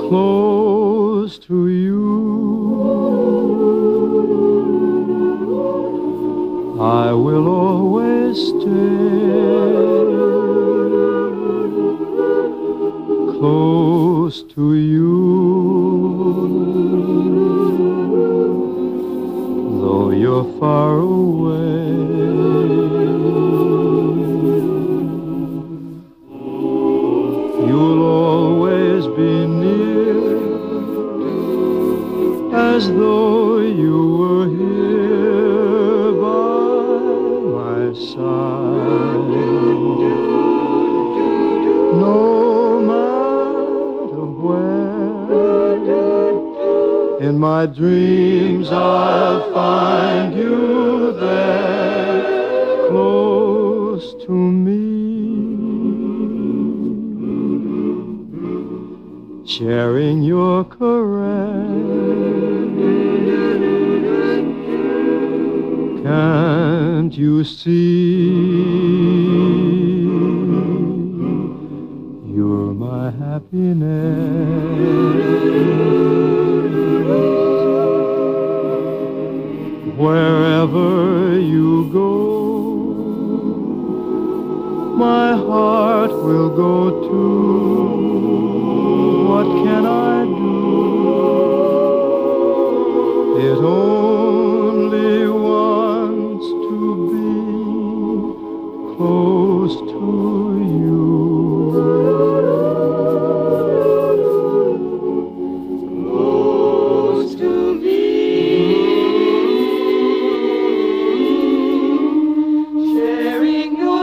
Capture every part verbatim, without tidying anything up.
close to you. I will always stay close to you, though you're far away. You'll always be near, as though you were here by my side. No matter where, in my dreams I'll find you there, close to me, sharing your caress. Can't you see you're my happiness? Wherever you go, my heart will go too. What can I do? It only wants to be close to you. Close to me, sharing your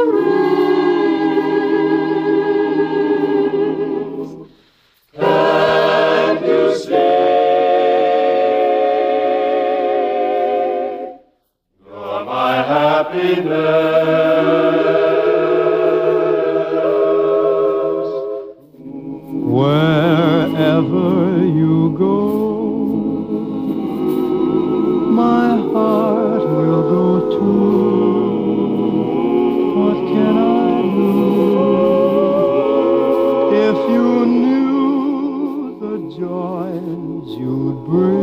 caress. Can you say you're my happiness? Wherever you go, my heart will go too. What can I do? If you knew the joys you'd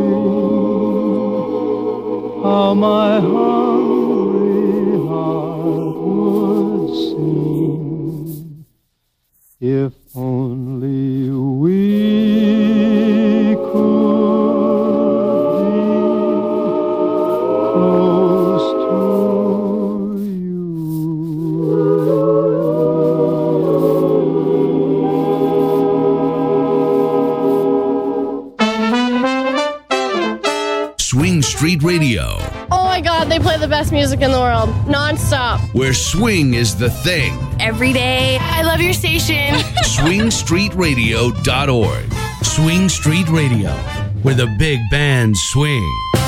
bring, how my hungry heart would sing. If only we could be close to you. Swing Street Radio, Oh my God, they play the best music in the world, non-stop. where swing is the thing. Every day, I love your station. swing street radio dot org. Swing Street Radio, where the big bands swing.